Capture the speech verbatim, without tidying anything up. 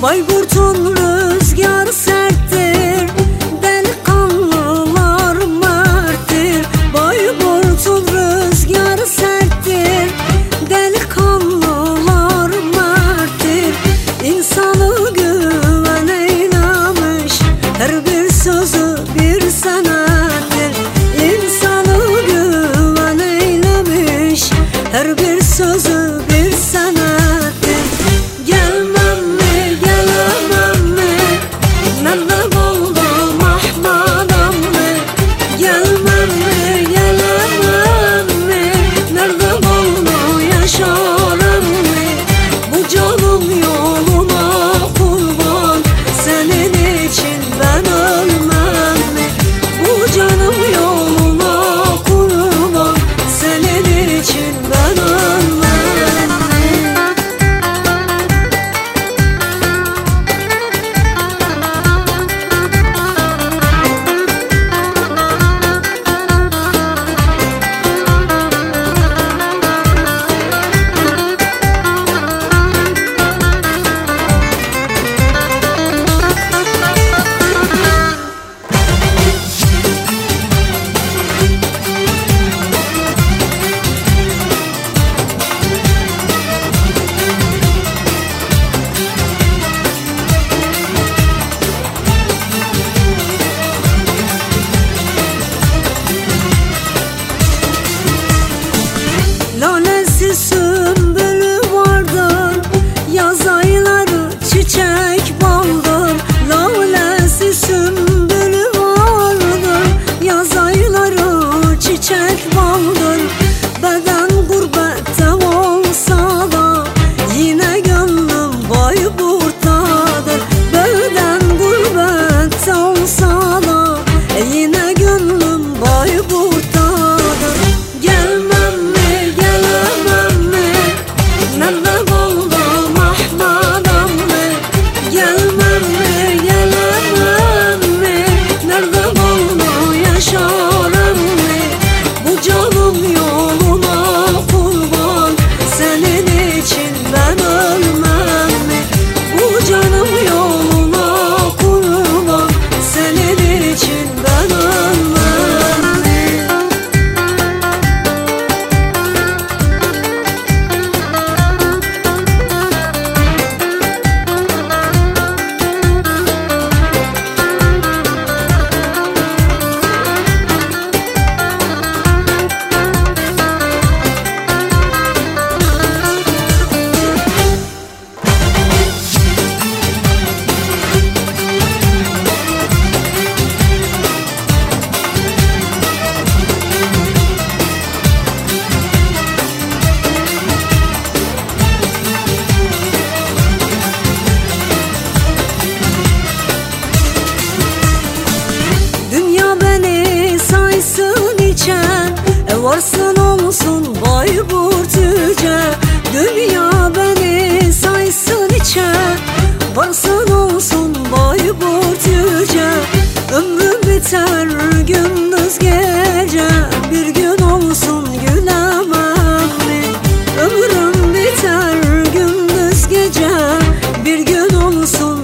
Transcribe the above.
Bayburt'un rüzgarı serttir, delikanlılar merttir. Bayburt'un rüzgarı serttir, delikanlılar merttir. İnsanı güven eylemiş, her bir sözü bir senettir. İnsanı güven eylemiş, her bir sözü bir senettir. Gelmem mi, gelemem mi, nerede buldum Ahmet emmi? Gelmem mi, gelemem mi, nerede buldu Yaşar emmi? Bu canım yoluna kurban, senin için ben ölmem mi? Bu canım yoluna kurban, senin için ben ölmem mi? Lalesi sümbülü vardır, yaz ayları çiçek baldır. Lalesi sümbülü vardır, yaz ayları çiçek baldır. Beden gurbette olsa da yine gönlüm Bayburt'tadır. Beden gurbette olsa da yine gönlüm Bayburt'tadır. Gelmem mi, gelemem mi, nerede buldum Ahmet emmi? Gelmem mi, gelemem mi, nerede buldu Yaşar emmi? Bu canım yoluna kurban, senin için ben ölmem mi? Bu canım yoluna kurban, senin için ben ölmem mi? Dünya beni saysın içe, e varsın olsun Bayburt yüce. Dünya beni saysın içe, varsın olsun Bayburt yüce. Ömrüm biter gündüz gece, bir gün olsun gülemem mi? Ömrüm biter gündüz gece, bir gün olsun